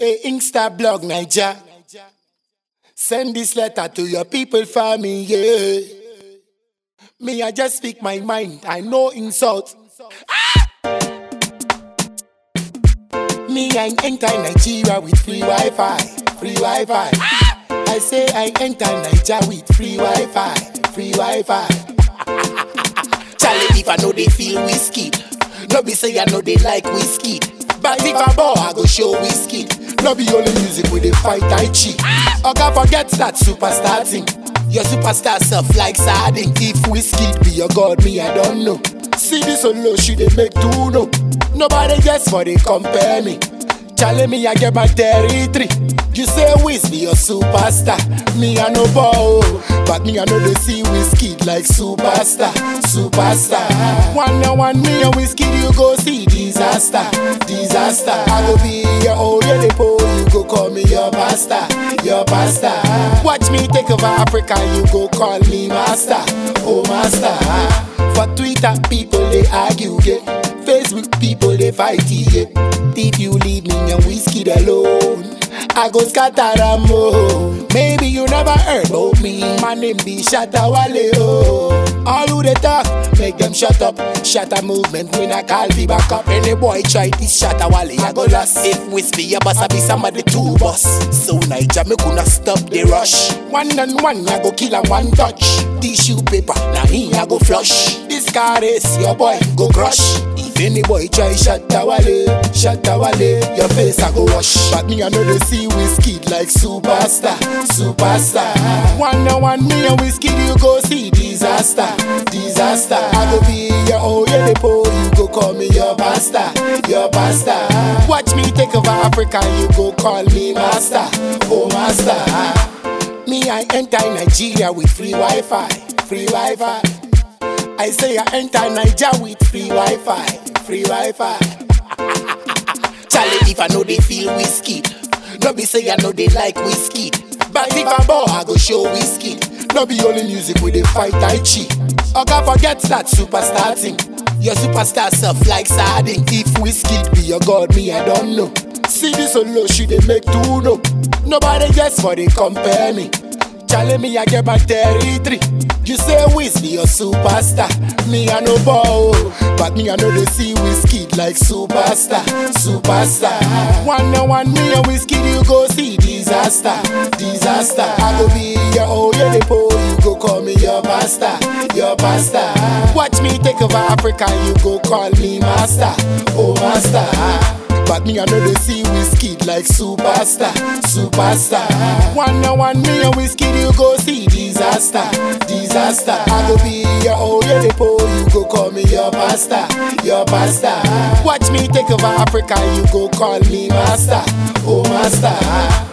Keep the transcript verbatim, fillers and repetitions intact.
Hey, Insta blog Niger. Send this letter to your people for me, yeah. Me, I just speak my mind, I know insult. Ah! Me, I enter Nigeria with free Wi-Fi, free Wi-Fi. Ah! I say I enter Nigeria with free Wi-Fi, free Wi-Fi. Charlie, if I know they feel whiskey, no be say I know they like whiskey. But if I ball, I go show whiskey. No be only music with the fight I cheat. Oga, forget that superstar thing. Your superstar self like sardine. If whiskey be your god, me I don't know. See this solo, she they make two no. Nobody gets for they compare me. Charlie, me I get my territory. You say Wiz be your superstar. Me I no ball, but me I know they see whiskey like superstar, superstar. One on one, me and whiskey you go see disaster, disaster. I go be your old yeah, they po, you go call me your pastor, your pastor. Watch me take over Africa, you go call me master, oh master. For Twitter people they argue, yeah. Facebook people they fight, yeah. If you leave me and whiskey alone, I go scatter them, oh. Maybe you never heard about me. My name be Shatta Wale, oh. All who they talk, make them shut up. Shatta movement, when I call me back up. Any boy try this Shatta Wale, I go lost. If whiskey, your boss, I be somebody two boss. So Niger, me coulda stop the rush. One on one, I go kill and one touch. Tissue paper, now he I go flush. This car is your boy, go crush. If any boy try Shatta Wale, Shatta Wale, your face I go wash. But me I know they see whiskey like superstar, superstar. One on one, me and whiskey you go see disaster, disaster. I go be your old yeah, they po, you go call me your pastor, your pastor. Watch me take over Africa, you go call me master, oh master. Me I enter Nigeria with free Wi-Fi, free Wi-Fi. I say I enter Nigeria with free Wi-Fi, free Wi-Fi. Charlie, if I know they feel whiskey, no be say I know they like whiskey. But if I ball, I go show whiskey. No be only music with the fight I cheat. Oga, forget that superstar thing. Your superstar self like sardine. If whiskey be your god, me I don't know. See this solo, she they make two no. Nobody gets for they compare me. Charlie, me I get my territory. You say Wiz be your superstar. Me I no ball, but me I know they see whiskey like superstar, superstar. One on one, me and whiskey you go see disaster, disaster. I go be your old yeah, they po, you go call me your pastor, your pastor. Watch me take over Africa, you go call me master, oh master. But me I know they see whiskey like superstar, superstar. One on one, me and whiskey you go see disaster, disaster. I go be your old yeah, they po, you go call me your pastor, your pastor. Watch me take over Africa, you go call me master, oh master.